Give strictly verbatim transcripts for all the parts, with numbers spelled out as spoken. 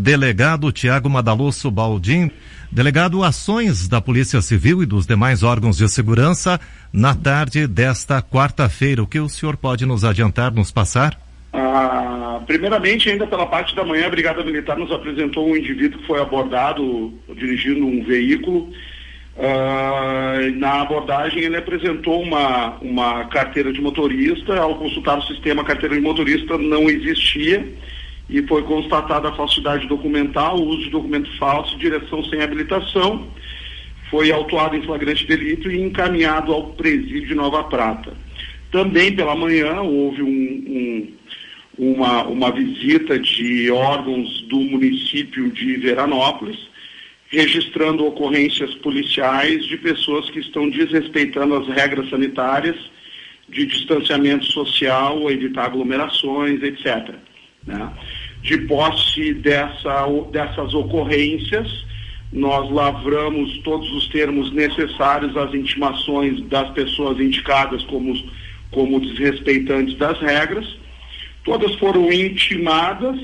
delegado Tiago Madalosso Baldin. Delegado, ações da Polícia Civil e dos demais órgãos de segurança na tarde desta quarta-feira. O que o senhor pode nos adiantar, nos passar? Ah, primeiramente, ainda pela parte da manhã, a Brigada Militar nos apresentou um indivíduo que foi abordado dirigindo um veículo. Ah, na abordagem, ele apresentou uma, uma carteira de motorista. Ao consultar o sistema, a carteira de motorista não existia e foi constatada a falsidade documental, o uso de documento falso, direção sem habilitação. Foi autuado em flagrante delito e encaminhado ao presídio de Nova Prata. Também pela manhã houve um, um, uma, uma visita de órgãos do município de Veranópolis, registrando ocorrências policiais de pessoas que estão desrespeitando as regras sanitárias de distanciamento social, evitar aglomerações, etcétera, né? De posse dessa, dessas ocorrências, nós lavramos todos os termos necessários às intimações das pessoas indicadas como, como desrespeitantes das regras. Todas foram intimadas,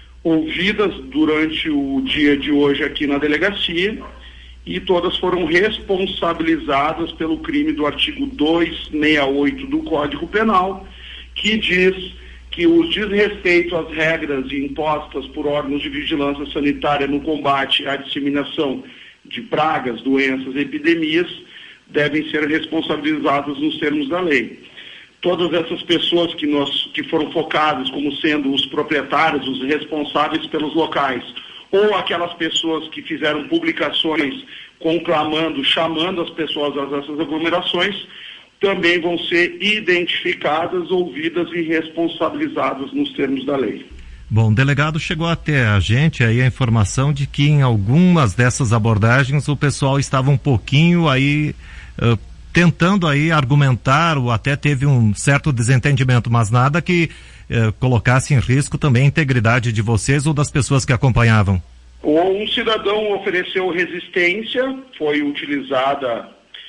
ouvidas durante o dia de hoje aqui na delegacia, e todas foram responsabilizadas pelo crime do artigo duzentos e sessenta e oito do Código Penal, que diz que o desrespeito às regras impostas por órgãos de vigilância sanitária no combate à disseminação de pragas, doenças e epidemias devem ser responsabilizados nos termos da lei. Todas essas pessoas que, nós, que foram focadas como sendo os proprietários, os responsáveis pelos locais, ou aquelas pessoas que fizeram publicações conclamando, chamando as pessoas a essas aglomerações, também vão ser identificadas, ouvidas e responsabilizadas nos termos da lei. Bom, delegado, chegou até a gente aí a informação de que em algumas dessas abordagens o pessoal estava um pouquinho aí uh, tentando aí argumentar, ou até teve um certo desentendimento, mas nada que uh, colocasse em risco também a integridade de vocês ou das pessoas que acompanhavam. Um cidadão ofereceu resistência, foi utilizada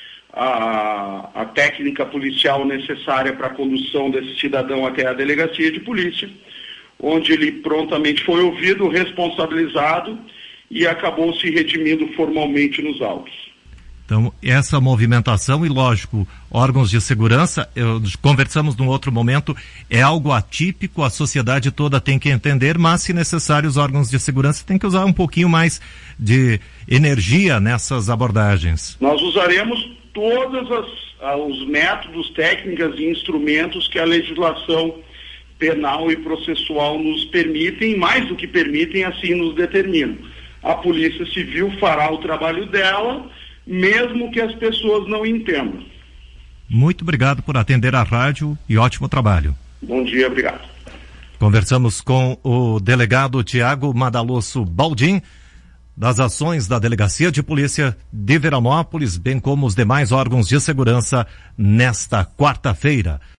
A, a técnica policial necessária para a condução desse cidadão até a delegacia de polícia, onde ele prontamente foi ouvido, responsabilizado e acabou se redimindo formalmente nos autos. Então, essa movimentação, e lógico, órgãos de segurança, eu, conversamos num outro momento, é algo atípico, a sociedade toda tem que entender, mas se necessário os órgãos de segurança têm que usar um pouquinho mais de energia nessas abordagens. Nós usaremos todos os métodos, técnicas e instrumentos que a legislação penal e processual nos permitem, mais do que permitem, assim nos determinam. A Polícia Civil fará o trabalho dela, mesmo que as pessoas não entendam. Muito obrigado por atender a rádio e ótimo trabalho. Bom dia, obrigado. Conversamos com o delegado Tiago Madalosso Baldin, das ações da Delegacia de Polícia de Veranópolis, bem como os demais órgãos de segurança nesta quarta-feira.